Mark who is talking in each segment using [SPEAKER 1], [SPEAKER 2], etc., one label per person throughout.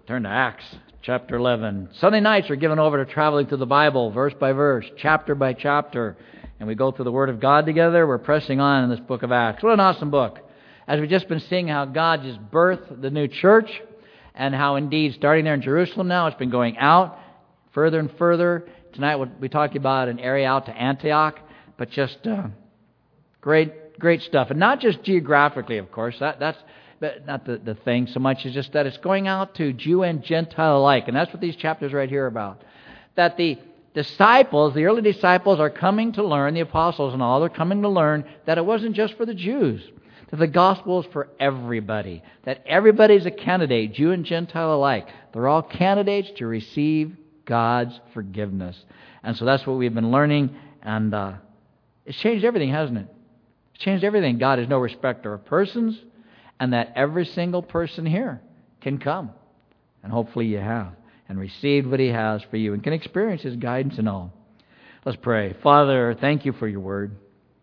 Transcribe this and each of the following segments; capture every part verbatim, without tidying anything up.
[SPEAKER 1] Turn to Acts chapter eleven. Sunday nights are given over to traveling through the Bible, verse by verse, chapter by chapter. And we go through the Word of God together. We're pressing on in this book of Acts. What an awesome book. As we've just been seeing how God just birthed the new church, and how indeed, starting there in Jerusalem now, it's been going out further and further. Tonight we'll be talking about an area out to Antioch, but just uh, great, great stuff. And not just geographically, of course. That, that's But not the, the thing so much as just that it's going out to Jew and Gentile alike. And that's what these chapters right here are about. That the disciples, the early disciples, are coming to learn, the apostles and all, they're coming to learn that it wasn't just for the Jews. That the gospel is for everybody. That everybody's a candidate, Jew and Gentile alike. They're all candidates to receive God's forgiveness. And so that's what we've been learning. And uh, it's changed everything, hasn't it? It's changed everything. God is no respecter of persons. And that every single person here can come. And hopefully you have. And received what He has for you. And can experience His guidance and all. Let's pray. Father, thank You for Your Word.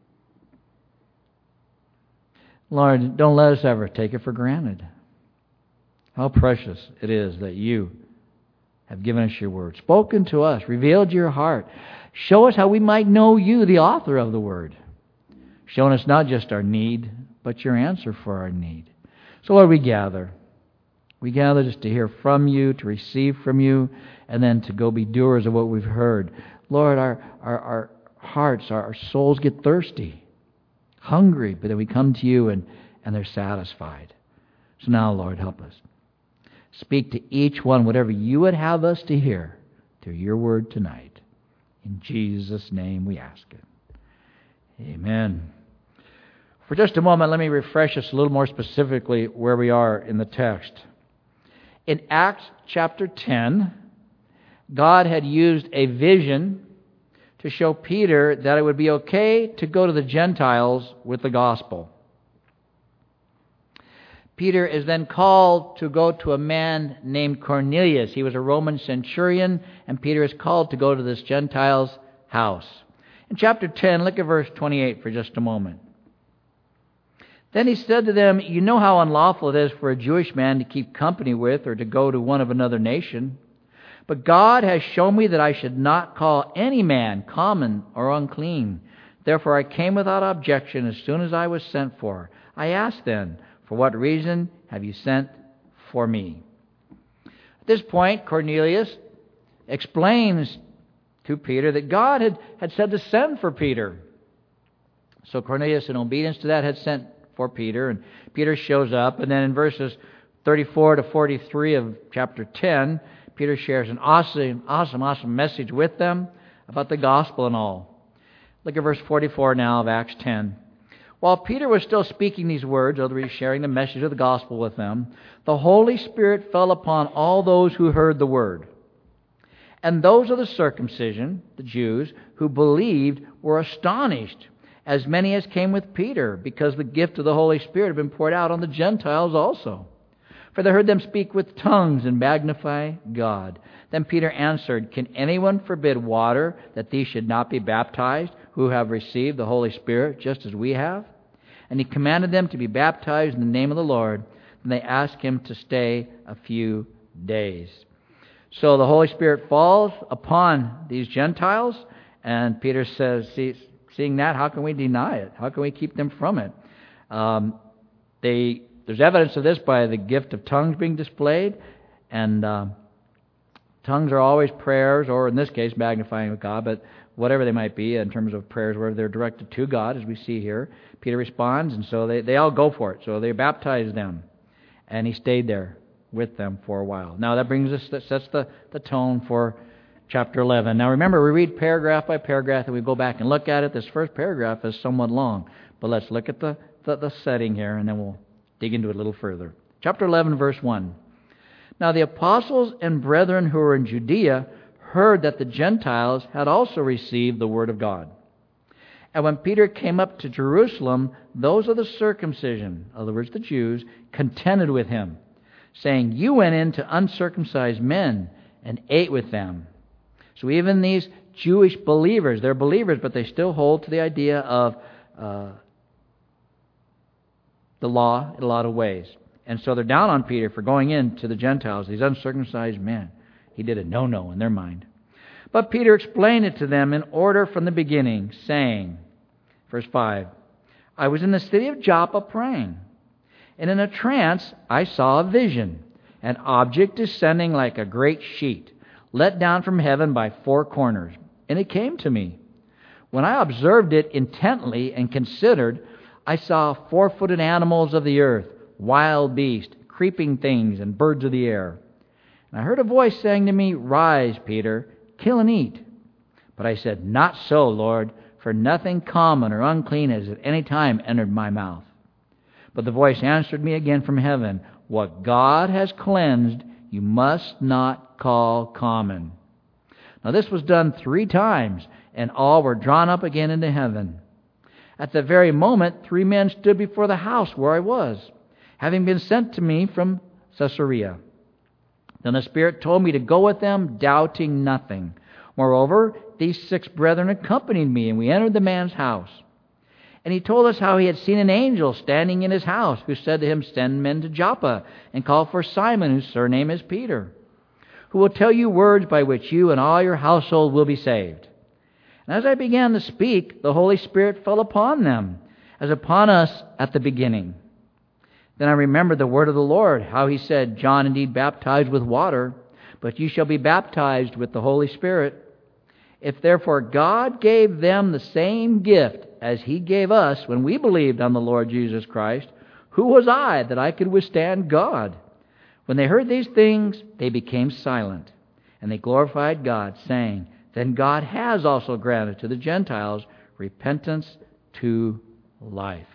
[SPEAKER 1] Lord, don't let us ever take it for granted. How precious it is that You have given us Your Word. Spoken to us. Revealed Your heart. Show us how we might know You, the author of the Word. Showing us not just our need, but Your answer for our need. So Lord, we gather. We gather just to hear from You, to receive from You, and then to go be doers of what we've heard. Lord, our, our, our hearts, our, our souls get thirsty, hungry, but then we come to You and, and they're satisfied. So now, Lord, help us. Speak to each one whatever You would have us to hear through Your Word tonight. In Jesus' name we ask it. Amen. For just a moment, let me refresh us a little more specifically where we are in the text. In Acts chapter ten, God had used a vision to show Peter that it would be okay to go to the Gentiles with the gospel. Peter is then called to go to a man named Cornelius. He was a Roman centurion, and Peter is called to go to this Gentile's house. In chapter ten, look at verse twenty-eight for just a moment. Then he said to them, "You know how unlawful it is for a Jewish man to keep company with or to go to one of another nation. But God has shown me that I should not call any man common or unclean. Therefore I came without objection as soon as I was sent for. I asked then, for what reason have you sent for me?" At this point, Cornelius explains to Peter that God had, had said to send for Peter. So Cornelius, in obedience to that, had sent for Peter, and Peter shows up, and then in verses thirty-four to forty-three of chapter ten, Peter shares an awesome, awesome, awesome message with them about the gospel and all. Look at verse forty-four now of Acts ten. While Peter was still speaking these words, although he's sharing the message of the gospel with them, the Holy Spirit fell upon all those who heard the word. And those of the circumcision, the Jews, who believed were astonished, as many as came with Peter, because the gift of the Holy Spirit had been poured out on the Gentiles also. For they heard them speak with tongues and magnify God. Then Peter answered, "Can anyone forbid water that these should not be baptized, who have received the Holy Spirit just as we have?" And he commanded them to be baptized in the name of the Lord. And they asked him to stay a few days. So the Holy Spirit falls upon these Gentiles, and Peter says, see, seeing that, how can we deny it? How can we keep them from it? Um, they, there's evidence of this by the gift of tongues being displayed, and uh, tongues are always prayers, or in this case, magnifying of God, but whatever they might be in terms of prayers, wherever they're directed to God, as we see here. Peter responds, and so they, they all go for it. So they baptize them, and he stayed there with them for a while. Now that brings us, that sets the, the tone for chapter eleven. Now remember, we read paragraph by paragraph and we go back and look at it. This first paragraph is somewhat long, but let's look at the, the, the setting here and then we'll dig into it a little further. Chapter eleven, verse one. Now the apostles and brethren who were in Judea heard that the Gentiles had also received the word of God. And when Peter came up to Jerusalem, those of the circumcision, in other words the Jews, contended with him, saying, "You went in to uncircumcised men and ate with them." So even these Jewish believers, they're believers, but they still hold to the idea of uh, the law in a lot of ways. And so they're down on Peter for going in to the Gentiles, these uncircumcised men. He did a no-no in their mind. But Peter explained it to them in order from the beginning, saying, verse five, I was in the city of Joppa praying, and in a trance I saw a vision, an object descending like a great sheet, let down from heaven by four corners. And it came to me. When I observed it intently and considered, I saw four-footed animals of the earth, wild beasts, creeping things, and birds of the air. And I heard a voice saying to me, Rise, Peter, kill and eat. But I said, Not so, Lord, for nothing common or unclean has at any time entered my mouth. But the voice answered me again from heaven, What God has cleansed, you must not call common. Now this was done three times, and all were drawn up again into heaven. At the very moment, three men stood before the house where I was, having been sent to me from Caesarea. Then the Spirit told me to go with them, doubting nothing. Moreover, these six brethren accompanied me, and we entered the man's house. And he told us how he had seen an angel standing in his house, who said to him, Send men to Joppa, and call for Simon, whose surname is Peter, who will tell you words by which you and all your household will be saved. And as I began to speak, the Holy Spirit fell upon them, as upon us at the beginning. Then I remembered the word of the Lord, how he said, John indeed baptized with water, but you shall be baptized with the Holy Spirit. If therefore God gave them the same gift as he gave us when we believed on the Lord Jesus Christ, who was I that I could withstand God? When they heard these things, they became silent, and they glorified God, saying, Then God has also granted to the Gentiles repentance to life.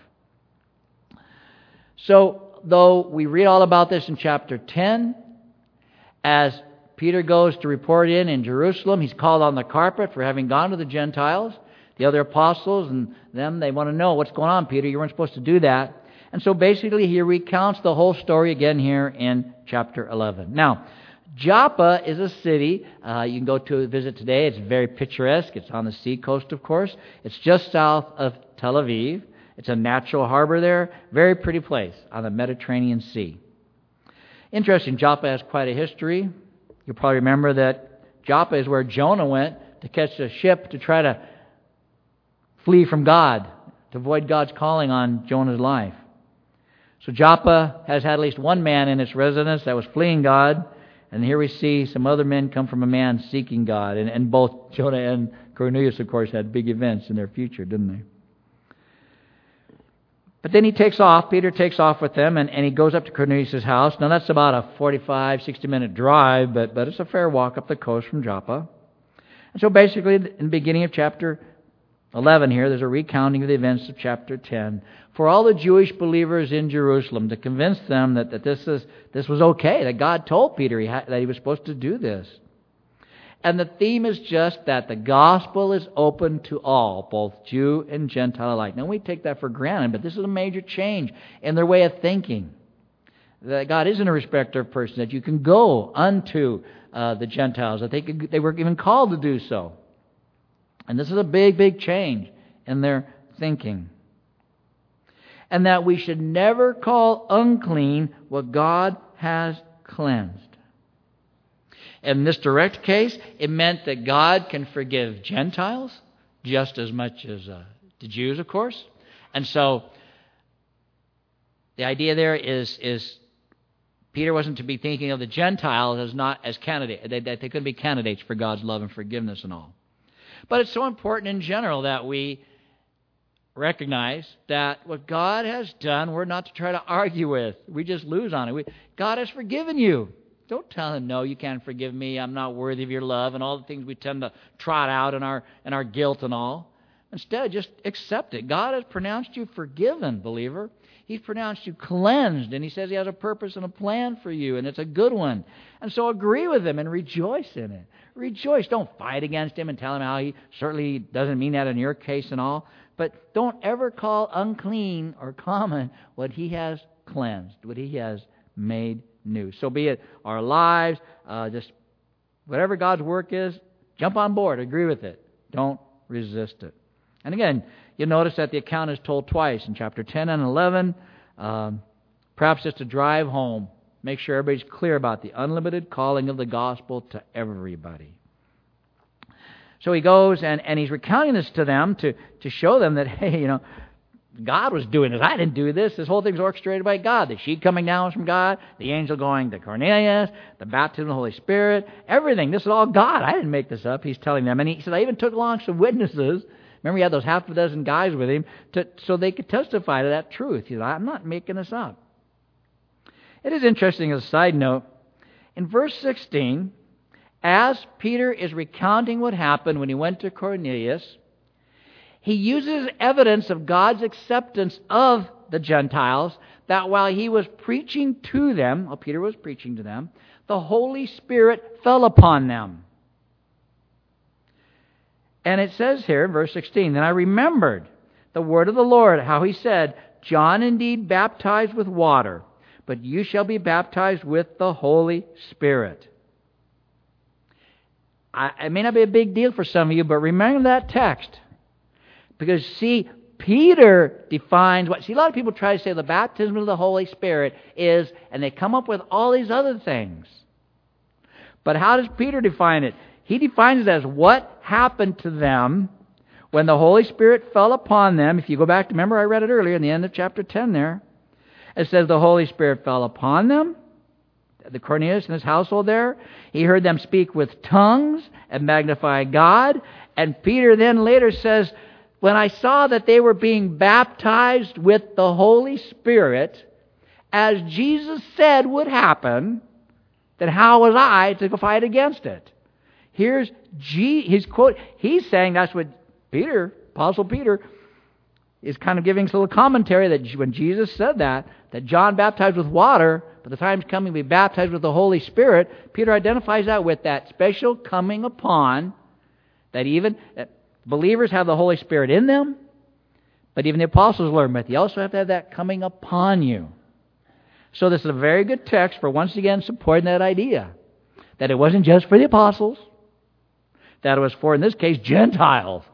[SPEAKER 1] So, though we read all about this in chapter ten, as Peter goes to report in in Jerusalem, he's called on the carpet for having gone to the Gentiles. The other apostles and them, they want to know, what's going on, Peter? You weren't supposed to do that. And so basically he recounts the whole story again here in chapter eleven. Now, Joppa is a city uh, you can go to visit today. It's very picturesque. It's on the sea coast, of course. It's just south of Tel Aviv. It's a natural harbor there. Very pretty place on the Mediterranean Sea. Interesting, Joppa has quite a history. You'll probably remember that Joppa is where Jonah went to catch a ship to try to flee from God, to avoid God's calling on Jonah's life. So Joppa has had at least one man in its residence that was fleeing God, and here we see some other men come from a man seeking God. And, and both Jonah and Cornelius, of course, had big events in their future, didn't they? But then he takes off, Peter takes off with them, and, and he goes up to Cornelius' house. Now that's about a forty-five, sixty minute drive, but, but it's a fair walk up the coast from Joppa. And so basically, in the beginning of chapter eleven here, there's a recounting of the events of chapter ten. For all the Jewish believers in Jerusalem, to convince them that, that this is this was okay, that God told Peter he had, that he was supposed to do this. And the theme is just that the gospel is open to all, both Jew and Gentile alike. Now we take that for granted, but this is a major change in their way of thinking. That God isn't a respecter of persons, that you can go unto uh, the Gentiles, that they could, they were even called to do so. And this is a big, big change in their thinking. And that we should never call unclean what God has cleansed. In this direct case, it meant that God can forgive Gentiles just as much as uh, the Jews, of course. And so the idea there is, is Peter wasn't to be thinking of the Gentiles as not as candidates, that they, they couldn't be candidates for God's love and forgiveness and all. But it's so important in general that we recognize that what God has done, we're not to try to argue with. We just lose on it. We, God has forgiven you. Don't tell him, no, you can't forgive me, I'm not worthy of your love, and all the things we tend to trot out in our, in our guilt and all. Instead, just accept it. God has pronounced you forgiven, believer. He's pronounced you cleansed, and he says he has a purpose and a plan for you, and it's a good one. And so agree with him and rejoice in it. Rejoice. Don't fight against him and tell him how he certainly doesn't mean that in your case and all. But don't ever call unclean or common what he has cleansed, what he has made new. So be it our lives, uh, just whatever God's work is, jump on board, agree with it. Don't resist it. And again, you'll notice that the account is told twice in chapter ten and eleven. Um, perhaps just to drive home, make sure everybody's clear about the unlimited calling of the gospel to everybody. So he goes and, and he's recounting this to them to, to show them that, hey, you know, God was doing this. I didn't do this. This whole thing's orchestrated by God. The sheep coming down was from God. The angel going to Cornelius. The baptism of the Holy Spirit. Everything. This is all God. I didn't make this up. He's telling them. And he said, I even took along some witnesses. Remember, he had those half a dozen guys with him to, so they could testify to that truth. He said, I'm not making this up. It is interesting as a side note. In verse sixteen, as Peter is recounting what happened when he went to Cornelius, he uses evidence of God's acceptance of the Gentiles, that while he was preaching to them, while Peter was preaching to them, the Holy Spirit fell upon them. And it says here in verse sixteen, Then I remembered the word of the Lord, how he said, John indeed baptized with water, but you shall be baptized with the Holy Spirit. I, it may not be a big deal for some of you, but remember that text. Because, see, Peter defines what... See, a lot of people try to say the baptism of the Holy Spirit is, and they come up with all these other things. But how does Peter define it? He defines it as what happened to them when the Holy Spirit fell upon them. If you go back, remember I read it earlier in the end of chapter ten there. It says the Holy Spirit fell upon them, the Cornelius and his household there. He heard them speak with tongues and magnify God. And Peter then later says, when I saw that they were being baptized with the Holy Spirit, as Jesus said would happen, then how was I to fight against it? Here's G, his quote. He's saying that's what Peter, Apostle Peter, is kind of giving us a little commentary that when Jesus said that, that John baptized with water, but the time's coming to be baptized with the Holy Spirit, Peter identifies that with that special coming upon, that even that believers have the Holy Spirit in them, but even the apostles learn, but you also have to have that coming upon you. So this is a very good text for once again supporting that idea, that it wasn't just for the apostles, that it was for, in this case, Gentiles.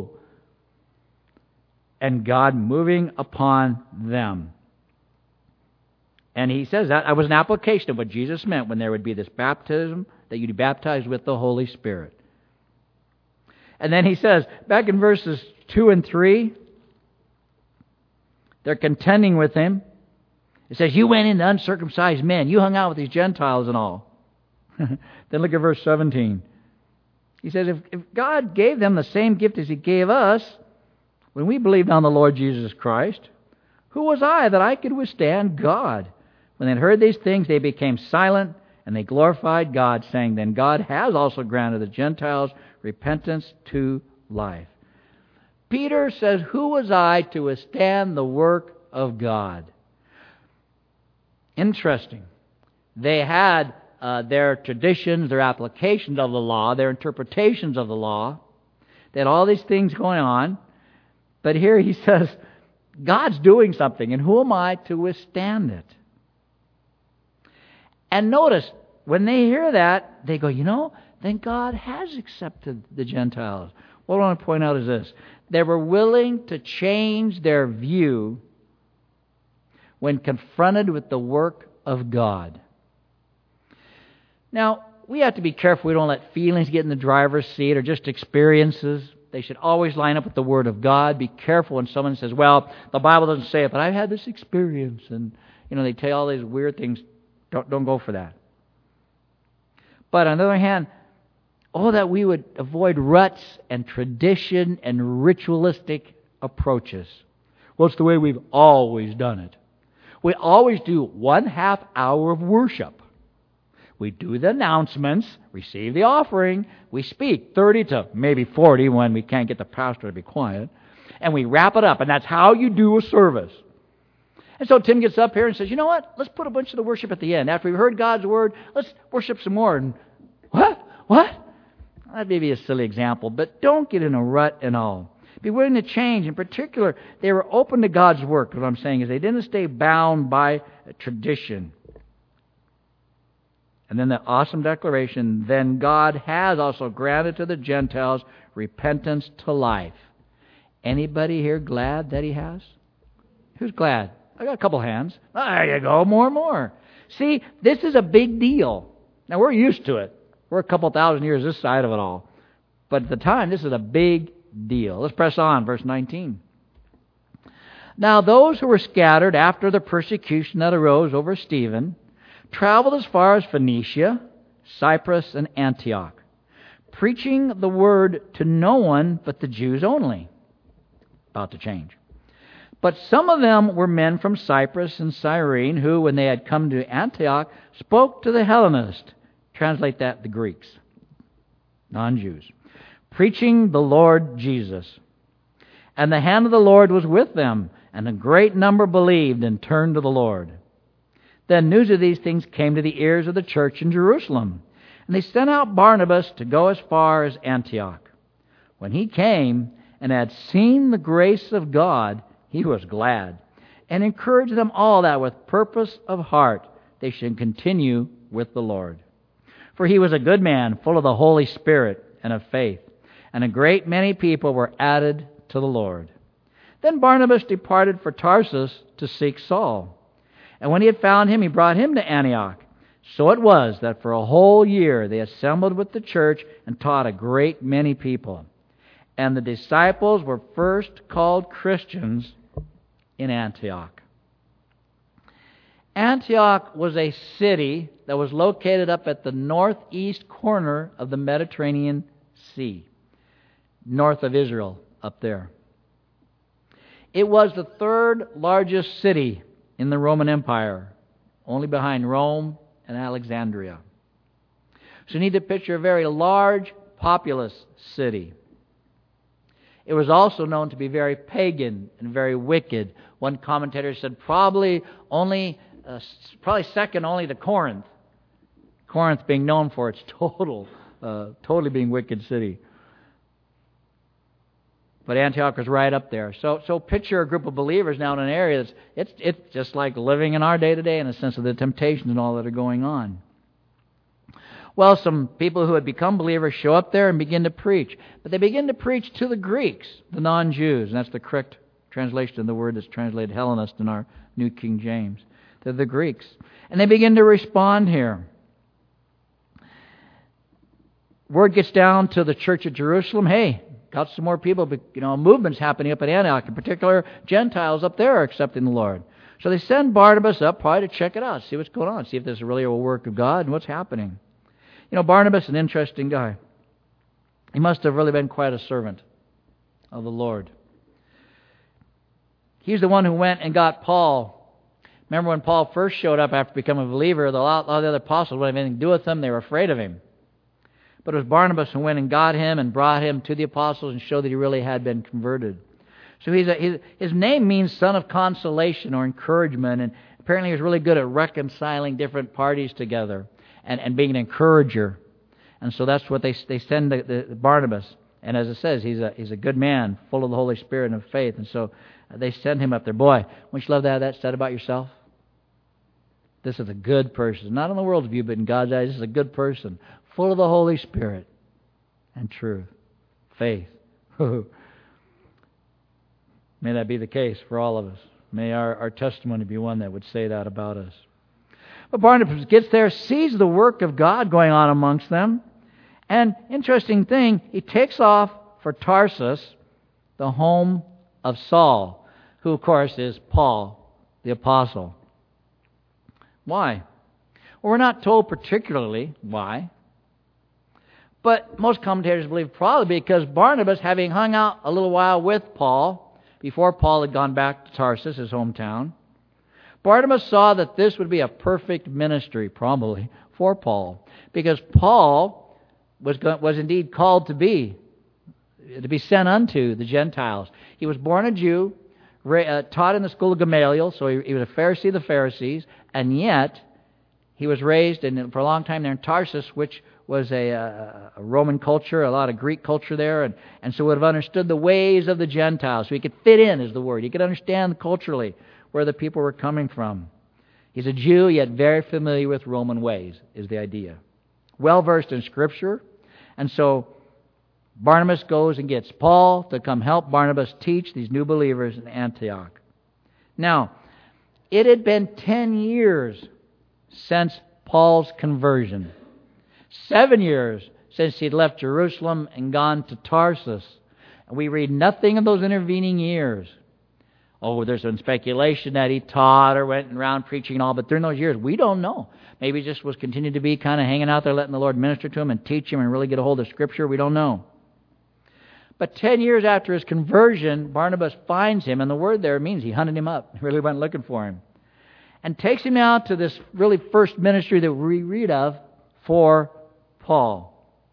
[SPEAKER 1] And God moving upon them. And he says that it was an application of what Jesus meant when there would be this baptism, that you'd be baptized with the Holy Spirit. And then he says, back in verses two and three, they're contending with him. It says, you went into uncircumcised men. You hung out with these Gentiles and all. Then look at verse seventeen. He says, if, if God gave them the same gift as He gave us, when we believed on the Lord Jesus Christ, who was I that I could withstand God? When they heard these things, they became silent, and they glorified God, saying, Then God has also granted the Gentiles repentance to life. Peter says, who was I to withstand the work of God? Interesting. They had uh, their traditions, their applications of the law, their interpretations of the law. They had all these things going on. But here he says, God's doing something, and who am I to withstand it? And notice, when they hear that, they go, you know, then God has accepted the Gentiles. What I want to point out is this. They were willing to change their view when confronted with the work of God. Now, we have to be careful we don't let feelings get in the driver's seat or just experiences. They should always line up with the Word of God. Be careful when someone says, well, the Bible doesn't say it, but I've had this experience. And, you know, they tell you all these weird things. Don't, don't go for that. But on the other hand, oh, that we would avoid ruts and tradition and ritualistic approaches. Well, it's the way we've always done it. We always do one half hour of worship. We do the announcements, receive the offering, we speak thirty to maybe forty when we can't get the pastor to be quiet, and we wrap it up, and that's how you do a service. And so Tim gets up here and says, you know what, let's put a bunch of the worship at the end. After we've heard God's Word, let's worship some more. And what? What? That may be a silly example, but don't get in a rut and all. Be willing to change. In particular, they were open to God's work. What I'm saying is they didn't stay bound by tradition. And then the awesome declaration, then God has also granted to the Gentiles repentance to life. Anybody here glad that He has? Who's glad? I got a couple hands. There you go, more and more. See, this is a big deal. Now, we're used to it. We're a couple thousand years this side of it all. But at the time, this is a big deal. Let's press on, verse nineteen. Now, those who were scattered after the persecution that arose over Stephen traveled as far as Phoenicia, Cyprus, and Antioch, preaching the word to no one but the Jews only. About to change. But some of them were men from Cyprus and Cyrene who, when they had come to Antioch, spoke to the Hellenists. Translate that, the Greeks, non-Jews, preaching the Lord Jesus. And the hand of the Lord was with them, and a great number believed and turned to the Lord. Then news of these things came to the ears of the church in Jerusalem, and they sent out Barnabas to go as far as Antioch. When he came and had seen the grace of God, he was glad, and encouraged them all that with purpose of heart they should continue with the Lord. For he was a good man, full of the Holy Spirit and of faith, and a great many people were added to the Lord. Then Barnabas departed for Tarsus to seek Saul. And when he had found him, he brought him to Antioch. So it was that for a whole year they assembled with the church and taught a great many people. And the disciples were first called Christians in Antioch. Antioch was a city that was located up at the northeast corner of the Mediterranean Sea, north of Israel, up there. It was the third largest city in the Roman Empire, only behind Rome and Alexandria. So you need to picture a very large, populous city. It was also known to be very pagan and very wicked. One commentator said probably only, uh, probably second only to Corinth. Corinth being known for its total, uh, totally being wicked city. But Antioch was right up there. So, so picture a group of believers now in an area that's it's it's just like living in our day to day in a sense of the temptations and all that are going on. Well, some people who had become believers show up there and begin to preach. But they begin to preach to the Greeks, the non-Jews. And that's the correct translation of the word that's translated Hellenist in our New King James. They're the Greeks. And they begin to respond here. Word gets down to the church at Jerusalem. Hey, got some more people, but you know, movements happening up at Antioch. In particular, Gentiles up there are accepting the Lord. So they send Barnabas up probably to check it out, see what's going on, see if this is really a work of God and what's happening. You know, Barnabas, an interesting guy. He must have really been quite a servant of the Lord. He's the one who went and got Paul. Remember when Paul first showed up after becoming a believer, the, all the other apostles wouldn't have anything to do with him. They were afraid of him. But it was Barnabas who went and got him and brought him to the apostles and showed that he really had been converted. So he's a, he's, his name means son of consolation or encouragement, and apparently he was really good at reconciling different parties together and, and being an encourager. And so that's what they they send the, the Barnabas. And as it says, he's a he's a good man, full of the Holy Spirit and of faith. And so they send him up there. Boy, wouldn't you love to have that said about yourself? This is a good person. Not in the world's view, but in God's eyes, this is a good person. Full of the Holy Spirit and truth, faith. May that be the case for all of us. May our, our testimony be one that would say that about us. But Barnabas gets there, sees the work of God going on amongst them. And interesting thing, he takes off for Tarsus, the home of Saul, who of course is Paul, the apostle. Why? Well, we're not told particularly why. But most commentators believe probably because Barnabas, having hung out a little while with Paul, before Paul had gone back to Tarsus, his hometown, Barnabas saw that this would be a perfect ministry, probably, for Paul. Because Paul was was indeed called to be, to be sent unto the Gentiles. He was born a Jew, uh, taught in the school of Gamaliel, so he, he was a Pharisee of the Pharisees, and yet he was raised in, for a long time there in Tarsus, which was a, a, a Roman culture, a lot of Greek culture there, and, and so would have understood the ways of the Gentiles. So he could fit in, is the word. He could understand culturally where the people were coming from. He's a Jew, yet very familiar with Roman ways, is the idea. Well-versed in Scripture. And so Barnabas goes and gets Paul to come help Barnabas teach these new believers in Antioch. Now, It had been ten years since Paul's conversion. Seven years since he'd left Jerusalem and gone to Tarsus. And we read nothing of those intervening years. Oh, there's some speculation that he taught or went around preaching and all, but during those years, we don't know. Maybe he just was continuing to be kind of hanging out there, letting the Lord minister to him and teach him and really get a hold of Scripture. We don't know. But ten years after his conversion, Barnabas finds him, and the word there means he hunted him up. He really went looking for him. And takes him out to this really first ministry that we read of for Paul.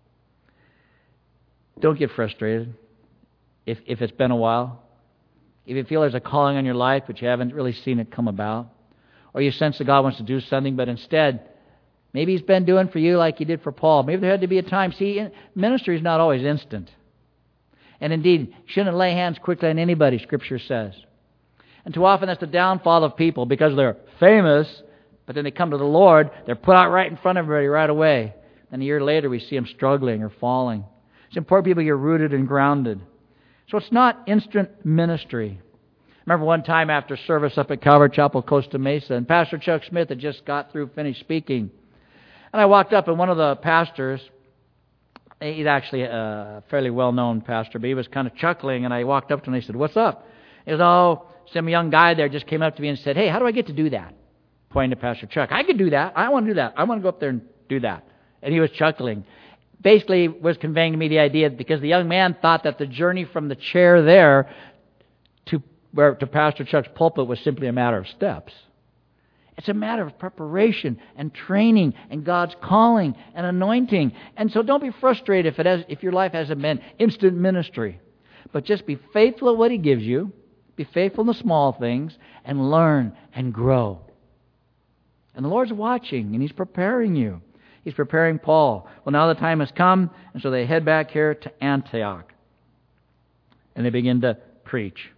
[SPEAKER 1] Don't get frustrated if, if it's been a while. If you feel there's a calling on your life, but you haven't really seen it come about. Or you sense that God wants to do something, but instead, maybe He's been doing for you like He did for Paul. Maybe there had to be a time. See, ministry is not always instant. And indeed, you shouldn't lay hands quickly on anybody, Scripture says. And too often that's the downfall of people because they're famous, but then they come to the Lord, they're put out right in front of everybody right away. Then a year later we see them struggling or falling. It's important people get rooted and grounded. So it's not instant ministry. I remember one time after service up at Calvary Chapel, Costa Mesa, and Pastor Chuck Smith had just got through, finished speaking. And I walked up, and one of the pastors, he's actually a fairly well-known pastor, but he was kind of chuckling, and I walked up to him and I said, "What's up?" He goes, "Oh, some young guy there just came up to me and said, 'Hey, how do I get to do that?'" Pointing to Pastor Chuck. "I could do that. I want to do that. I want to go up there and do that." And he was chuckling. Basically was conveying to me the idea because the young man thought that the journey from the chair there to where to Pastor Chuck's pulpit was simply a matter of steps. It's a matter of preparation and training and God's calling and anointing. And so don't be frustrated if it has, if your life hasn't been instant ministry. But just be faithful at what He gives you. Be faithful in the small things and learn and grow. And the Lord's watching and He's preparing you. He's preparing Paul. Well, now the time has come, and so they head back here to Antioch. And they begin to preach.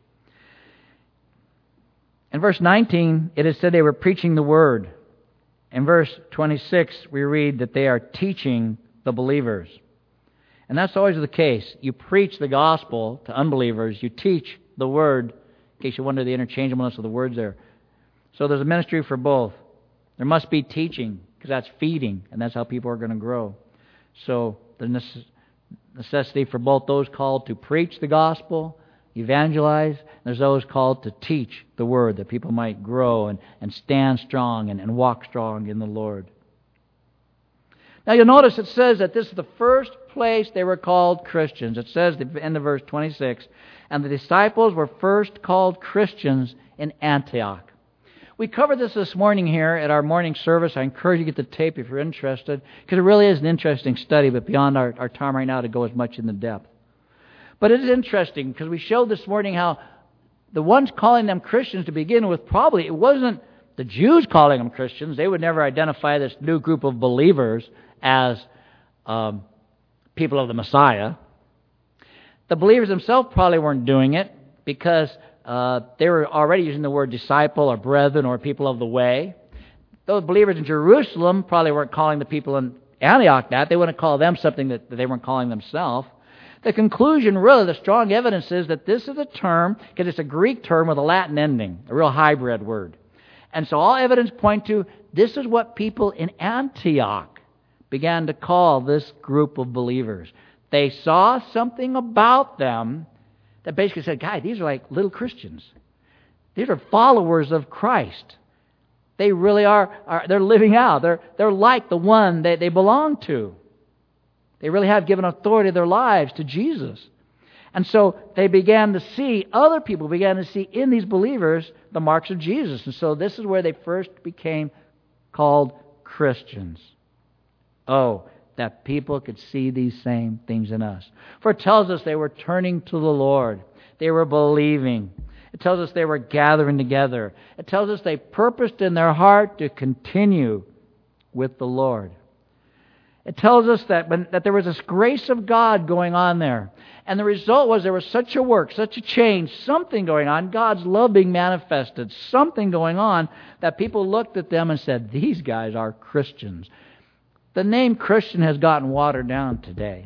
[SPEAKER 1] In verse nineteen, it is said they were preaching the Word. In verse twenty-six, we read that they are teaching the believers. And that's always the case. You preach the gospel to unbelievers. You teach the Word, in case you wonder the interchangeableness of the words there. So there's a ministry for both. There must be teaching, because that's feeding, and that's how people are going to grow. So the necessity for both those called to preach the gospel, evangelize, and there's those called to teach the Word, that people might grow and, and stand strong and, and walk strong in the Lord. Now you'll notice it says that this is the first place they were called Christians. It says at the end of verse twenty-six, and the disciples were first called Christians in Antioch. We covered this this morning here at our morning service. I encourage you to get the tape if you're interested, because it really is an interesting study, but beyond our, our time right now to go as much in the depth. But it is interesting, because we showed this morning how the ones calling them Christians to begin with, probably it wasn't the Jews calling them Christians. They would never identify this new group of believers as um, people of the Messiah. The believers themselves probably weren't doing it because Uh, they were already using the word disciple or brethren or people of the way. Those believers in Jerusalem probably weren't calling the people in Antioch that. They wouldn't call them something that, that they weren't calling themselves. The conclusion, really, the strong evidence is that this is a term, because it's a Greek term with a Latin ending, a real hybrid word. And so all evidence point to this is what people in Antioch began to call this group of believers. They saw something about them that basically said, "Guy, these are like little Christians. These are followers of Christ. They really are, are they're living out. They're, they're like the one that they belong to. They really have given authority of their lives to Jesus." And so they began to see, other people began to see in these believers the marks of Jesus. And so this is where they first became called Christians. Oh, that people could see these same things in us. For it tells us they were turning to the Lord. They were believing. It tells us they were gathering together. It tells us they purposed in their heart to continue with the Lord. It tells us that, that there was this grace of God going on there. And the result was there was such a work, such a change, something going on, God's love being manifested, something going on that people looked at them and said, "These guys are Christians." The name Christian has gotten watered down today.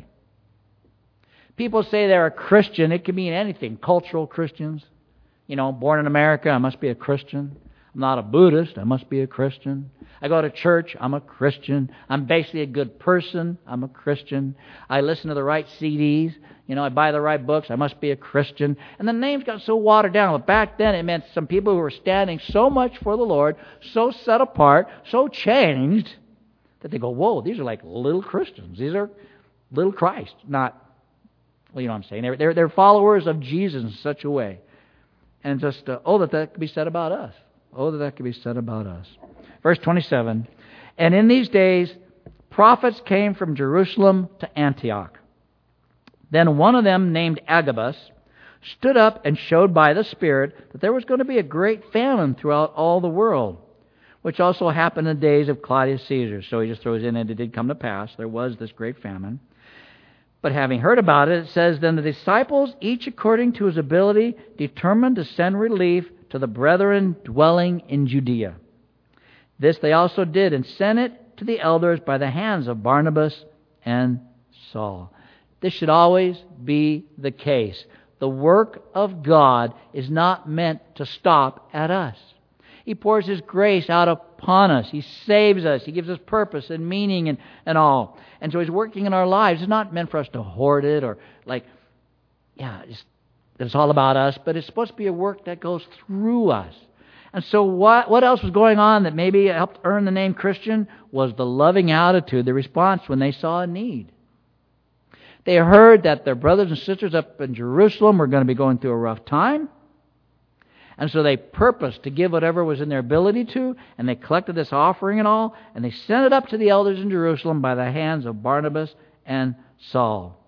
[SPEAKER 1] People say they're a Christian. It can mean anything. Cultural Christians. You know, born in America, I must be a Christian. I'm not a Buddhist. I must be a Christian. I go to church. I'm a Christian. I'm basically a good person. I'm a Christian. I listen to the right C Ds. You know, I buy the right books. I must be a Christian. And the names got so watered down. But back then it meant some people who were standing so much for the Lord, so set apart, so changed, that they go, whoa, these are like little Christians. These are little Christ. Not, well, you know what I'm saying. They're, they're, they're followers of Jesus in such a way. And just, uh, oh, that that could be said about us. Oh, that that could be said about us. Verse twenty-seven, and in these days prophets came from Jerusalem to Antioch. Then one of them, named Agabus, stood up and showed by the Spirit that there was going to be a great famine throughout all the world, which also happened in the days of Claudius Caesar. So he just throws in, and it did come to pass. There was this great famine. But having heard about it, it says, then the disciples, each according to his ability, determined to send relief to the brethren dwelling in Judea. This they also did, and sent it to the elders by the hands of Barnabas and Saul. This should always be the case. The work of God is not meant to stop at us. He pours His grace out upon us. He saves us. He gives us purpose and meaning and, and all. And so He's working in our lives. It's not meant for us to hoard it or like, yeah, it's, it's all about us. But it's supposed to be a work that goes through us. And so what, what else was going on that maybe helped earn the name Christian was the loving attitude, the response when they saw a need. They heard that their brothers and sisters up in Jerusalem were going to be going through a rough time. And so they purposed to give whatever was in their ability to, and they collected this offering and all, and they sent it up to the elders in Jerusalem by the hands of Barnabas and Saul.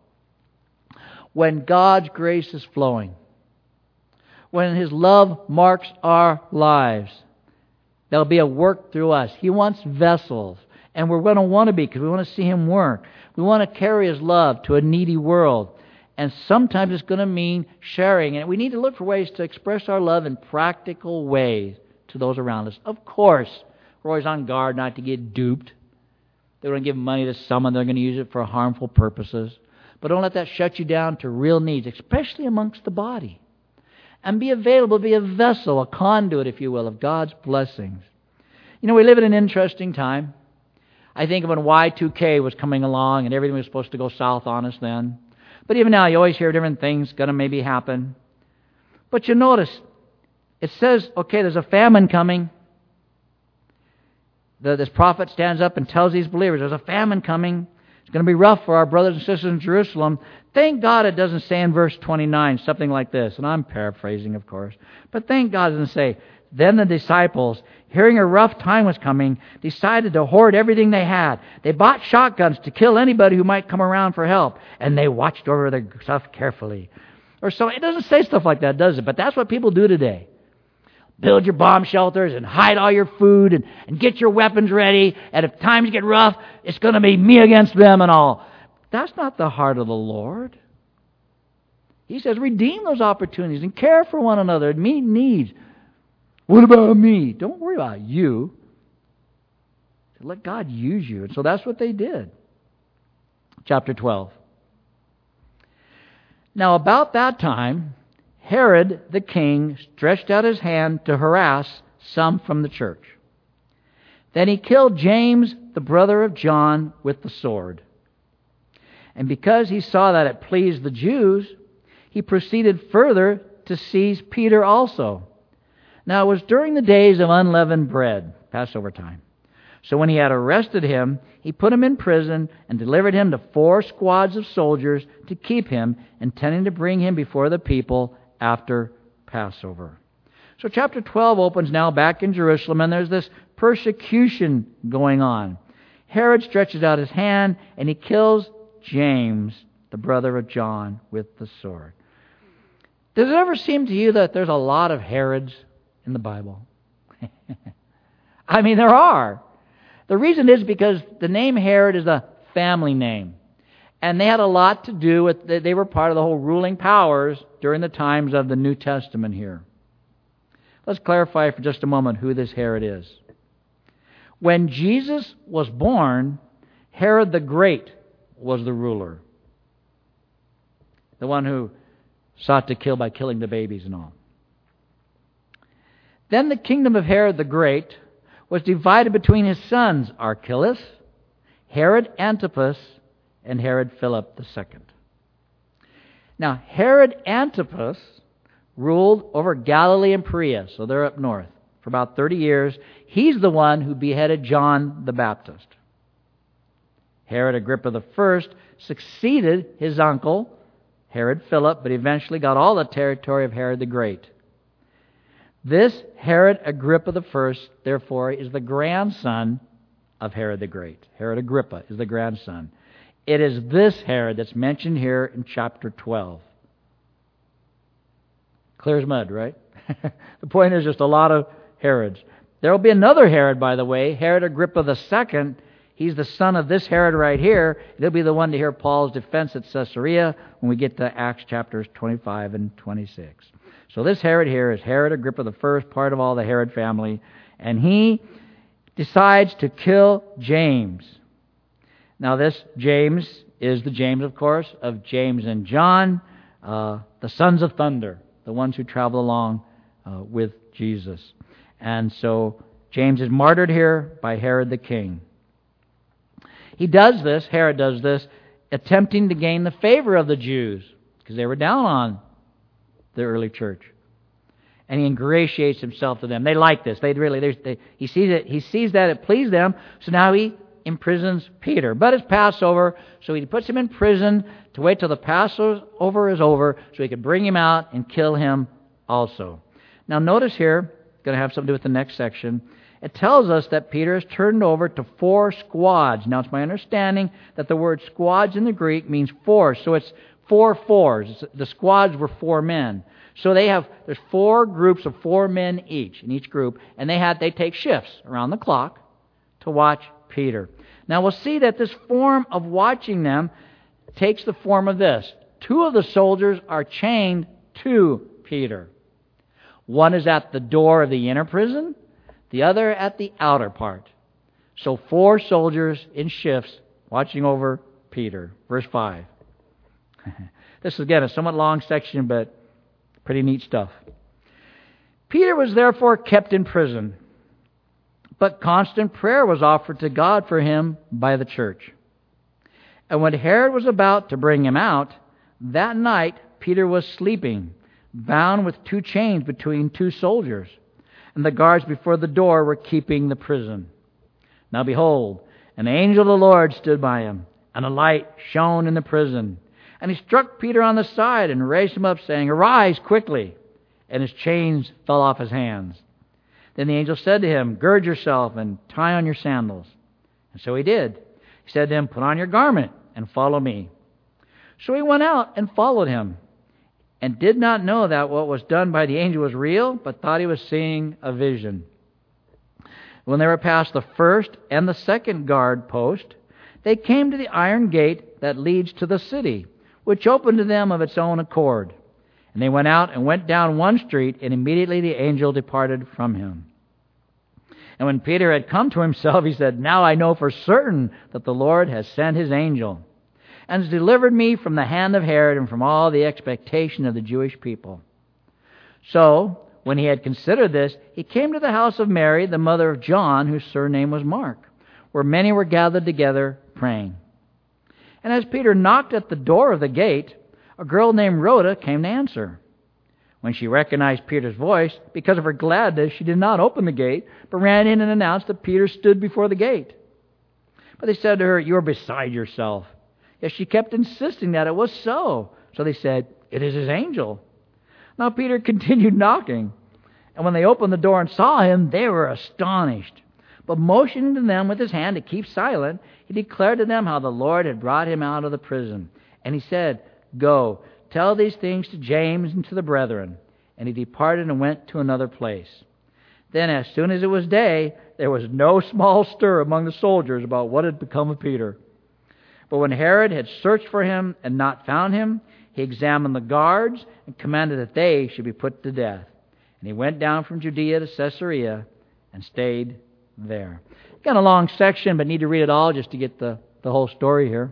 [SPEAKER 1] When God's grace is flowing, when His love marks our lives, there'll be a work through us. He wants vessels, and we're going to want to be because we want to see Him work. We want to carry His love to a needy world. And sometimes it's going to mean sharing. And we need to look for ways to express our love in practical ways to those around us. Of course, we're always on guard not to get duped. They're going to give money to someone. They're going to use it for harmful purposes. But don't let that shut you down to real needs, especially amongst the body. And be available, be a vessel, a conduit, if you will, of God's blessings. You know, we live in an interesting time. I think when Y two K was coming along and everything was supposed to go south on us then. But even now, you always hear different things going to maybe happen. But you notice, it says, okay, there's a famine coming. The, this prophet stands up and tells these believers, there's a famine coming. It's going to be rough for our brothers and sisters in Jerusalem. Thank God it doesn't say in verse twenty-nine something like this. And I'm paraphrasing, of course. But thank God it doesn't say, then the disciples, hearing a rough time was coming, decided to hoard everything they had. They bought shotguns to kill anybody who might come around for help. And they watched over their stuff carefully. Or so, it doesn't say stuff like that, does it? But that's what people do today. Build your bomb shelters and hide all your food and, and get your weapons ready. And if times get rough, it's going to be me against them and all. That's not the heart of the Lord. He says, redeem those opportunities and care for one another and meet needs. What about me? Don't worry about you. Let God use you. And so that's what they did. Chapter twelve. Now about that time, Herod the king stretched out his hand to harass some from the church. Then he killed James, the brother of John, with the sword. And because he saw that it pleased the Jews, he proceeded further to seize Peter also. Now it was during the days of unleavened bread, Passover time. So when he had arrested him, he put him in prison and delivered him to four squads of soldiers to keep him, intending to bring him before the people after Passover. So chapter twelve opens now back in Jerusalem, and there's this persecution going on. Herod stretches out his hand, and he kills James, the brother of John, with the sword. Does it ever seem to you that there's a lot of Herods in the Bible? I mean, there are. The reason is because the name Herod is a family name. And they had a lot to do with, they were part of the whole ruling powers during the times of the New Testament here. Let's clarify for just a moment who this Herod is. When Jesus was born, Herod the Great was the ruler. The one who sought to kill by killing the babies and all. Then the kingdom of Herod the Great was divided between his sons Archelaus, Herod Antipas, and Herod Philip the Second. Now, Herod Antipas ruled over Galilee and Perea, so they're up north, for about thirty years. He's the one who beheaded John the Baptist. Herod Agrippa the First succeeded his uncle, Herod Philip, but eventually got all the territory of Herod the Great. This Herod Agrippa the First, therefore, is the grandson of Herod the Great. Herod Agrippa is the grandson. It is this Herod that's mentioned here in chapter twelve. Clear as mud, right? The point is just a lot of Herods. There will be another Herod, by the way, Herod Agrippa the Second. He's the son of this Herod right here. He'll be the one to hear Paul's defense at Caesarea when we get to Acts chapters twenty-five and twenty-six. So this Herod here is Herod Agrippa the First, part of all the Herod family, and he decides to kill James. Now this James is the James, of course, of James and John, uh, the sons of thunder, the ones who travel along uh, with Jesus. And so James is martyred here by Herod the king. He does this, Herod does this, attempting to gain the favor of the Jews, because they were down on the early church. And he ingratiates himself to them. They like this. They really, they, he sees it. He sees that it pleased them. So now he imprisons Peter. But it's Passover, so he puts him in prison to wait till the Passover is over, so he could bring him out and kill him also. Now notice here, going to have something to do with the next section. It tells us that Peter is turned over to four squads. Now it's my understanding that the word squads in the Greek means four. So it's four fours. The squads were four men. So they have, there's four groups of four men each, in each group, and they had, they take shifts around the clock to watch Peter. Now we'll see that this form of watching them takes the form of this. Two of the soldiers are chained to Peter. One is at the door of the inner prison, the other at the outer part. So four soldiers in shifts watching over Peter. Verse five. This is, again, a somewhat long section, but pretty neat stuff. Peter was therefore kept in prison, but constant prayer was offered to God for him by the church. And when Herod was about to bring him out, that night Peter was sleeping, bound with two chains between two soldiers. And the guards before the door were keeping the prison. Now behold, an angel of the Lord stood by him, and a light shone in the prison. And he struck Peter on the side and raised him up, saying, "Arise quickly." And his chains fell off his hands. Then the angel said to him, "Gird yourself and tie on your sandals." And so he did. He said to him, "Put on your garment and follow me." So he went out and followed him, and did not know that what was done by the angel was real, but thought he was seeing a vision. When they were past the first and the second guard post, they came to the iron gate that leads to the city, which opened to them of its own accord. And they went out and went down one street, and immediately the angel departed from him. And when Peter had come to himself, he said, "Now I know for certain that the Lord has sent his angel, and has delivered me from the hand of Herod and from all the expectation of the Jewish people." So, when he had considered this, he came to the house of Mary, the mother of John, whose surname was Mark, where many were gathered together praying. And as Peter knocked at the door of the gate, a girl named Rhoda came to answer. When she recognized Peter's voice, because of her gladness, she did not open the gate, but ran in and announced that Peter stood before the gate. But they said to her, "You are beside yourself." Yet she kept insisting that it was so. So they said, "It is his angel." Now Peter continued knocking. And when they opened the door and saw him, they were astonished. But motioning to them with his hand to keep silent, he declared to them how the Lord had brought him out of the prison. And he said, "Go, tell these things to James and to the brethren." And he departed and went to another place. Then as soon as it was day, there was no small stir among the soldiers about what had become of Peter. But when Herod had searched for him and not found him, he examined the guards and commanded that they should be put to death. And he went down from Judea to Caesarea and stayed there. Got a long section, but need to read it all just to get the, the whole story here.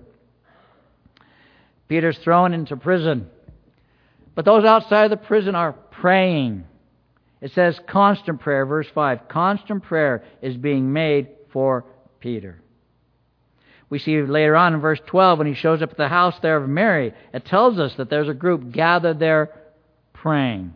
[SPEAKER 1] Peter's thrown into prison. But those outside of the prison are praying. It says constant prayer, verse five. Constant prayer is being made for Peter. We see later on in verse twelve when he shows up at the house there of Mary, it tells us that there's a group gathered there praying.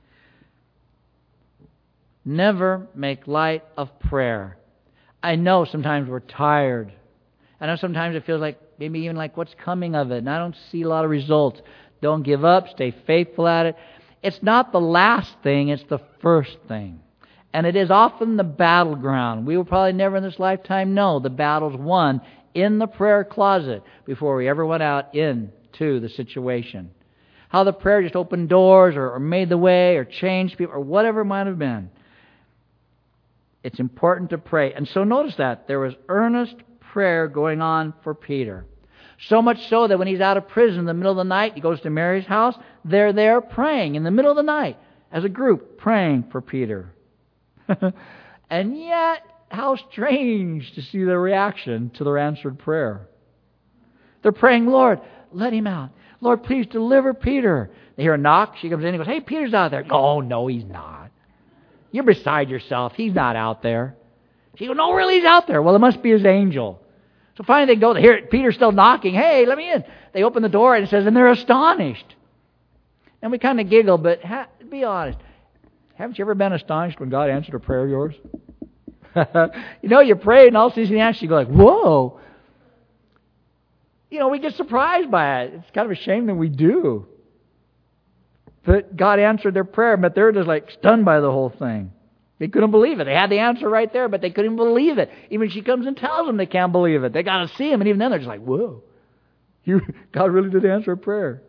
[SPEAKER 1] Never make light of prayer. I know sometimes we're tired. I know sometimes it feels like, maybe even like, what's coming of it? And I don't see a lot of results. Don't give up. Stay faithful at it. It's not the last thing. It's the first thing. And it is often the battleground. We will probably never in this lifetime know the battles won in the prayer closet before we ever went out into the situation. How the prayer just opened doors or, or made the way or changed people or whatever it might have been. It's important to pray. And so notice that there was earnest prayer going on for Peter. So much so that when he's out of prison in the middle of the night, he goes to Mary's house, they're there praying in the middle of the night as a group praying for Peter. And yet, how strange to see their reaction to their answered prayer. They're praying, Lord, let him out. Lord, please deliver Peter. They hear a knock. She comes in and goes, hey, Peter's out there. Oh, no, he's not. You're beside yourself. He's not out there. She goes, no, really, he's out there. Well, it must be his angel. So finally they go, they hear Peter still knocking. Hey, let me in. They open the door and it says, and they're astonished. And we kind of giggle, but ha- be honest. Haven't you ever been astonished when God answered a prayer of yours? You know, you pray and all of a sudden you actually go like, whoa. You know, we get surprised by it. It's kind of a shame that we do. But God answered their prayer, but they're just like stunned by the whole thing. They couldn't believe it. They had the answer right there, but they couldn't believe it. Even she comes and tells them they can't believe it. They got to see him, and even then they're just like, whoa. You, God really did answer a prayer.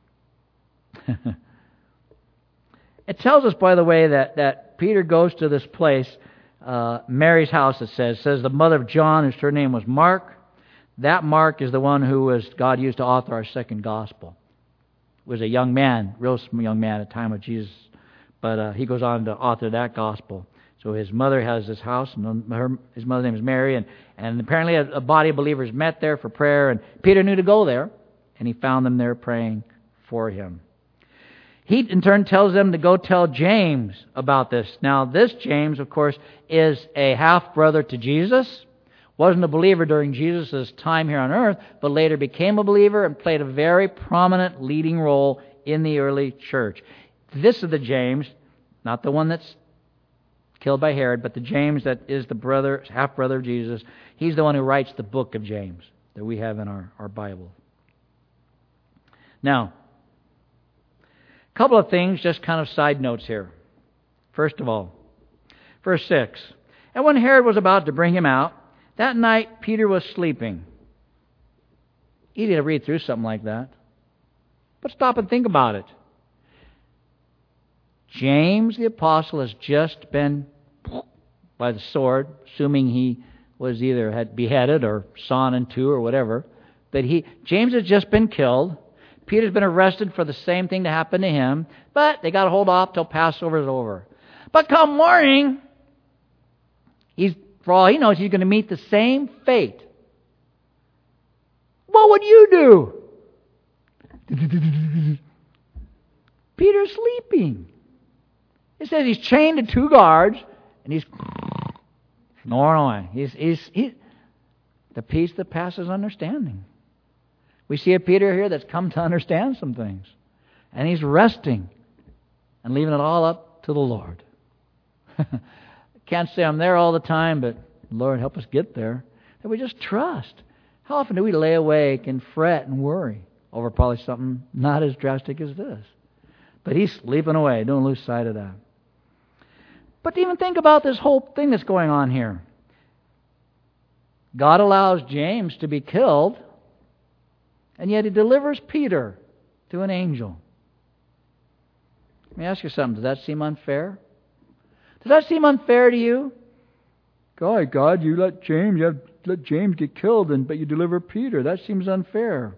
[SPEAKER 1] It tells us, by the way, that, that Peter goes to this place, uh, Mary's house, it says. It says the mother of John, whose surname was Mark. That Mark is the one who was God used to author our second gospel. Was a young man, real young man at the time of Jesus. But uh, he goes on to author that gospel. So his mother has this house, and her, his mother's name is Mary, and, and apparently a, a body of believers met there for prayer, and Peter knew to go there, and he found them there praying for him. He, in turn, tells them to go tell James about this. Now, this James, of course, is a half-brother to Jesus. Wasn't a believer during Jesus' time here on earth, but later became a believer and played a very prominent leading role in the early church. This is the James, not the one that's killed by Herod, but the James that is the brother, half-brother of Jesus. He's the one who writes the book of James that we have in our, our Bible. Now, a couple of things, just kind of side notes here. First of all, verse six. And when Herod was about to bring him out, that night Peter was sleeping. Easy to read through something like that. But stop and think about it. James the apostle has just been by the sword, assuming he was either had beheaded or sawn in two or whatever. But he, James has just been killed. Peter's been arrested for the same thing that happened to him, but they got to hold off till Passover is over. But come morning, he's for all he knows, he's going to meet the same fate. What would you do? Peter's sleeping. It says he's chained to two guards, and he's snoring away. He's, he's, he's the peace that passes understanding. We see a Peter here that's come to understand some things. And he's resting and leaving it all up to the Lord. Can't say I'm there all the time, but Lord, help us get there. That we just trust. How often do we lay awake and fret and worry over probably something not as drastic as this? But he's sleeping away. Don't lose sight of that. But even think about this whole thing that's going on here. God allows James to be killed, and yet He delivers Peter to an angel. Let me ask you something. Does that seem unfair? Does that seem unfair to you? God, God, you let James, you have, let James get killed, and but you deliver Peter. That seems unfair.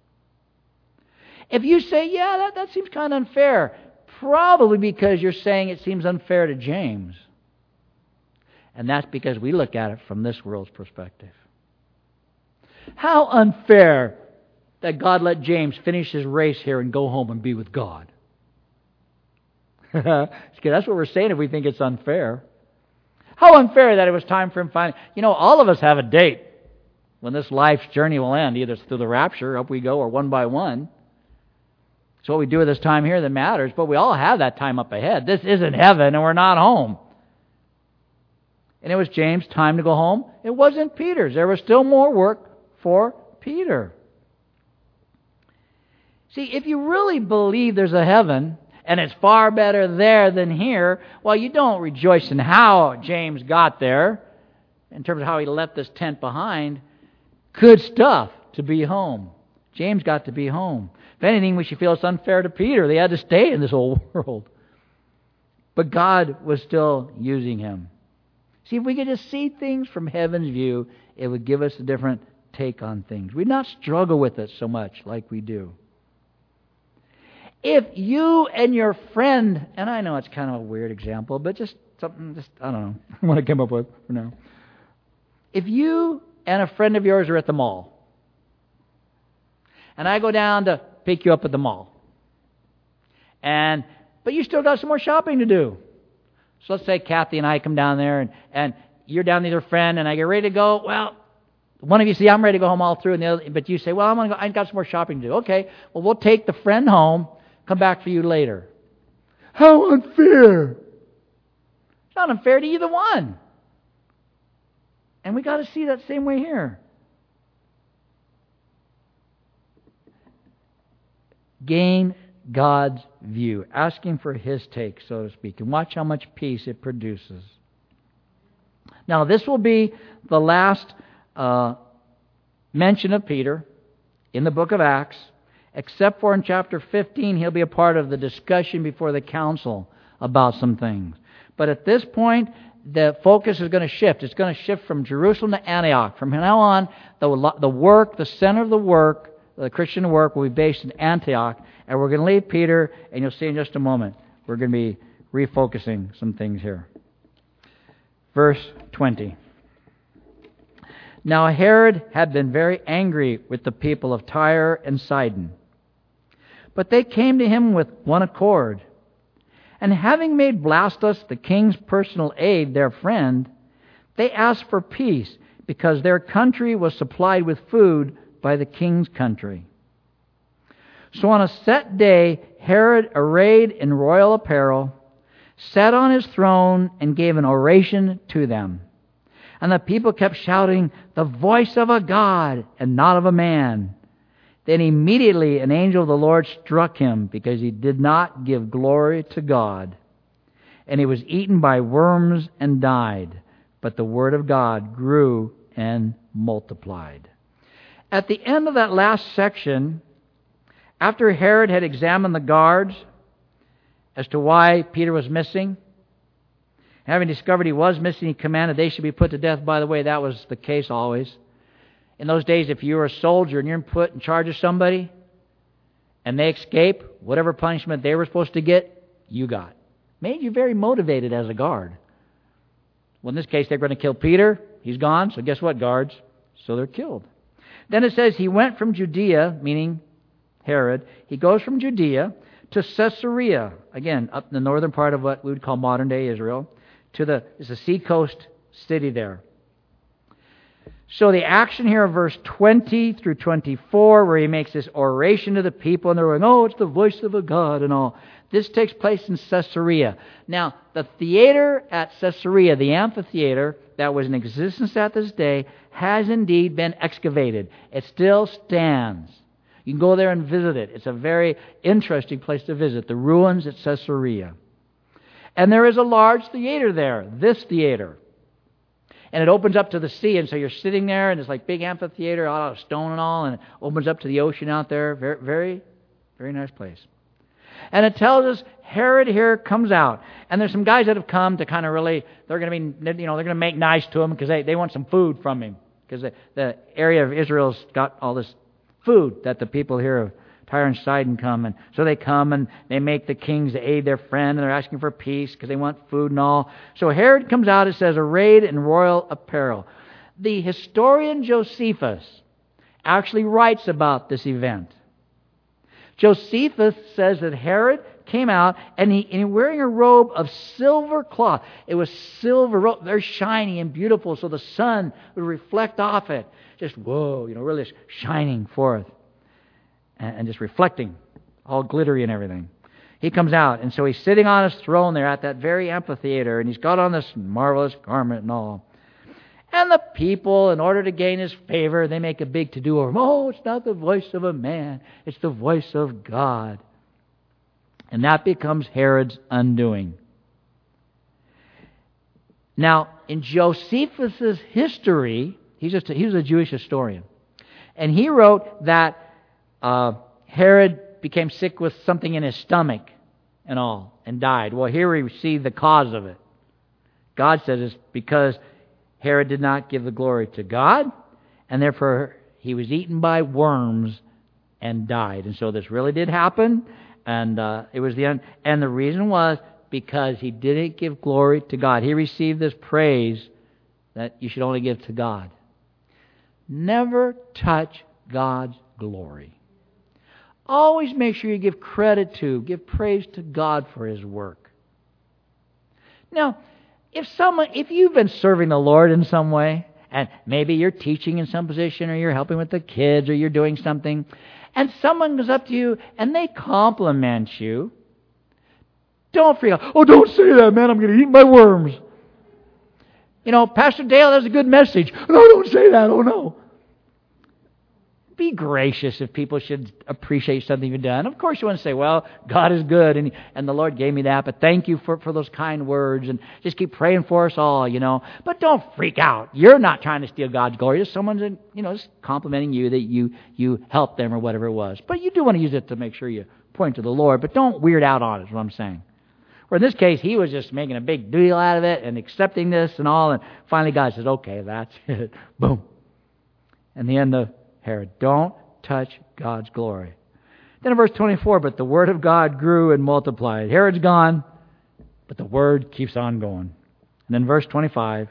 [SPEAKER 1] If you say, yeah, that, that seems kind of unfair, probably because you're saying it seems unfair to James. And that's because we look at it from this world's perspective. How unfair that God let James finish his race here and go home and be with God. That's what we're saying if we think it's unfair. How unfair that it was time for him finally. You know, all of us have a date when this life's journey will end. Either through the rapture, up we go, or one by one. It's what we do with this time here that matters, but we all have that time up ahead. This isn't heaven, and we're not home. And it was James' time to go home. It wasn't Peter's. There was still more work for Peter. See, if you really believe there's a heaven, and it's far better there than here, well, you don't rejoice in how James got there, in terms of how he left this tent behind. Good stuff to be home. James got to be home. If anything, we should feel it's unfair to Peter. They had to stay in this old world. But God was still using him. See, if we could just see things from heaven's view, it would give us a different take on things. We'd not struggle with it so much like we do. If you and your friend, and I know it's kind of a weird example, but just something, just I don't know, what I came up with for now. If you and a friend of yours are at the mall, and I go down to pick you up at the mall, and but you still got some more shopping to do. So let's say Kathy and I come down there, and, and you're down with your friend, and I get ready to go. Well, one of you say, I'm ready to go home all through, and the other, but you say, well, I'm gonna go, I got some more shopping to do. Okay, well, we'll take the friend home, come back for you later. How unfair! It's not unfair to either one. And we got to see that same way here. Gain God's view, asking for His take, so to speak, and watch how much peace it produces. Now, this will be the last uh, mention of Peter in the book of Acts, except for in chapter fifteen, he'll be a part of the discussion before the council about some things. But at this point, the focus is going to shift. It's going to shift from Jerusalem to Antioch. From now on, the, the work, the center of the work, the Christian work will be based in Antioch. And we're going to leave Peter, and you'll see in just a moment, we're going to be refocusing some things here. Verse twenty. Now Herod had been very angry with the people of Tyre and Sidon. But they came to him with one accord. And having made Blastus, the king's personal aide, their friend, they asked for peace, because their country was supplied with food by the king's country. So on a set day, Herod, arrayed in royal apparel, sat on his throne and gave an oration to them. And the people kept shouting, "The voice of a God and not of a man." Then immediately an angel of the Lord struck him, because he did not give glory to God. And he was eaten by worms and died. But the word of God grew and multiplied. At the end of that last section, after Herod had examined the guards as to why Peter was missing, having discovered he was missing, he commanded they should be put to death. By the way, that was the case always. In those days, if you were a soldier and you're put in charge of somebody and they escape, whatever punishment they were supposed to get, you got. Made you very motivated as a guard. Well, in this case, they're going to kill Peter. He's gone, so guess what, guards? So they're killed. Then it says he went from Judea, meaning Herod, he goes from Judea to Caesarea, again, up in the northern part of what we would call modern-day Israel, to the, it's a seacoast city there. So the action here of verse twenty through twenty-four, where he makes this oration to the people, and they're going, oh, it's the voice of a God and all. This takes place in Caesarea. Now, the theater at Caesarea, the amphitheater that was in existence at this day, has indeed been excavated. It still stands. You can go there and visit it. It's a very interesting place to visit, the ruins at Caesarea. And there is a large theater there, this theater. And it opens up to the sea, and so you're sitting there, and it's like big amphitheater, all out of stone and all, and it opens up to the ocean out there. Very, very, very nice place. And it tells us Herod here comes out, and there's some guys that have come to kind of really, they're going to be, you know, they're going to make nice to him because they, they want some food from him, because the, the area of Israel's got all this food that the people here of Tyre and Sidon come, and so they come and they make the king's aid their friend, and they're asking for peace because they want food and all. So Herod comes out, it says, arrayed in royal apparel. The historian Josephus actually writes about this event. Josephus says that Herod came out, and he, and he wearing a robe of silver cloth. It was silver robe, very shiny and beautiful, so the sun would reflect off it. Just, whoa, you know, really shining forth and, and just reflecting, all glittery and everything. He comes out, and so he's sitting on his throne there at that very amphitheater, and he's got on this marvelous garment and all. And the people, in order to gain his favor, they make a big to-do over him. Oh, it's not the voice of a man, it's the voice of God. And that becomes Herod's undoing. Now, in Josephus' history, he's just a, he was a Jewish historian, and he wrote that uh, Herod became sick with something in his stomach and all, and died. Well, here we see the cause of it. God says it's because Herod did not give the glory to God, and therefore he was eaten by worms and died. And so this really did happen, and uh, it was the un- and the reason was because he didn't give glory to God. He received this praise that you should only give to God. Never touch God's glory. Always make sure you give credit to, give praise to God for His work. Now, if someone, if you've been serving the Lord in some way, and maybe you're teaching in some position, or you're helping with the kids, or you're doing something, and someone goes up to you and they compliment you, don't freak out. Oh, don't say that, man. I'm going to eat my worms. You know, Pastor Dale has a good message. No, don't say that. Oh, no. Be gracious if people should appreciate something you've done. Of course you want to say, well, God is good, and and the Lord gave me that, but thank you for, for those kind words, and just keep praying for us all, you know. But don't freak out. You're not trying to steal God's glory. Just someone's, you know, just complimenting you that you, you helped them or whatever it was. But you do want to use it to make sure you point to the Lord, but don't weird out on it, is what I'm saying. Or in this case, he was just making a big deal out of it and accepting this and all, and finally God says, okay, that's it. Boom. And the end of Herod, don't touch God's glory. Then in verse twenty-four, but the word of God grew and multiplied. Herod's gone, but the word keeps on going. And then verse twenty-five,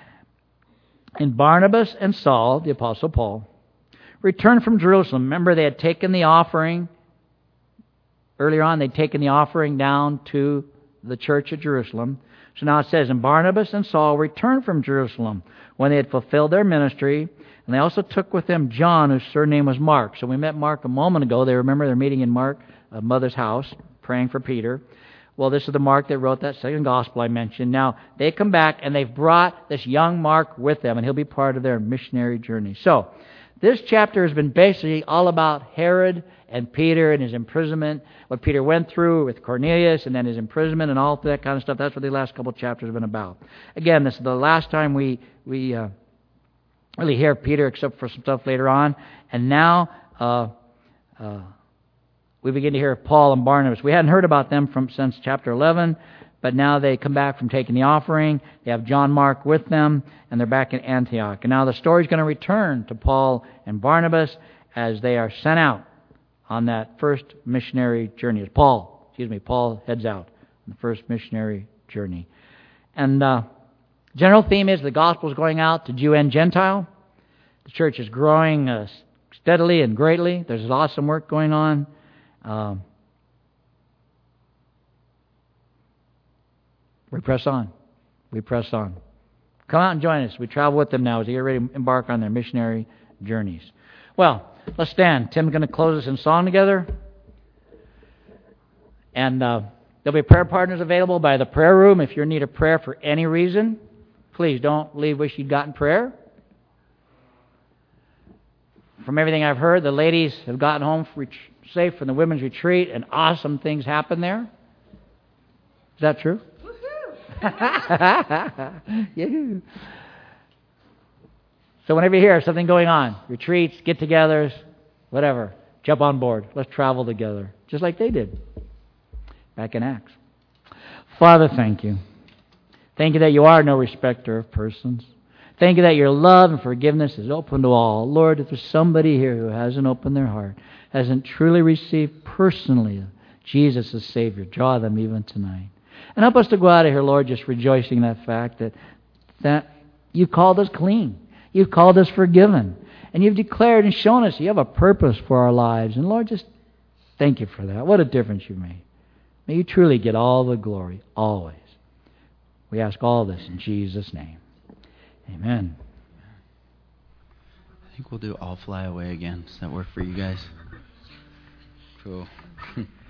[SPEAKER 1] and Barnabas and Saul, the Apostle Paul, returned from Jerusalem. Remember, they had taken the offering. Earlier on, they'd taken the offering down to the church at Jerusalem. So now it says, and Barnabas and Saul returned from Jerusalem when they had fulfilled their ministry. And they also took with them John, whose surname was Mark. So we met Mark a moment ago. They remember they're meeting in Mark's uh, mother's house, praying for Peter. Well, this is the Mark that wrote that second gospel I mentioned. Now, they come back and they've brought this young Mark with them, and he'll be part of their missionary journey. So, this chapter has been basically all about Herod and Peter and his imprisonment, what Peter went through with Cornelius, and then his imprisonment and all that kind of stuff. That's what the last couple of chapters have been about. Again, this is the last time we... we uh, really hear Peter, except for some stuff later on. And now uh, uh, we begin to hear Paul and Barnabas. We hadn't heard about them from since chapter eleven, but now they come back from taking the offering. They have John Mark with them, and they're back in Antioch. And now the story's going to return to Paul and Barnabas as they are sent out on that first missionary journey. As Paul, excuse me, Paul heads out on the first missionary journey. And uh, general theme is the gospel is going out to Jew and Gentile. The church is growing uh, steadily and greatly. There's awesome work going on. Um, we press on. We press on. Come out and join us. We travel with them now as they get ready to embark on their missionary journeys. Well, let's stand. Tim's going to close us in song together. And uh, there'll be prayer partners available by the prayer room if you're in need of prayer for any reason. Please don't leave wish you'd gotten prayer. From everything I've heard, the ladies have gotten home safe from the women's retreat, and awesome things happen there. Is that true? Woohoo! So whenever you hear something going on, retreats, get-togethers, whatever, jump on board. Let's travel together, just like they did back in Acts. Father, thank you. Thank you that you are no respecter of persons. Thank you that your love and forgiveness is open to all. Lord, if there's somebody here who hasn't opened their heart, hasn't truly received personally Jesus as Savior, draw them even tonight. And help us to go out of here, Lord, just rejoicing in that fact that, that you've called us clean. You've called us forgiven. And you've declared and shown us you have a purpose for our lives. And Lord, just thank you for that. What a difference you've made. May you truly get all the glory, always. We ask all this in Jesus' name. Amen.
[SPEAKER 2] I think we'll do I'll Fly Away again. Does that work for you guys? Cool.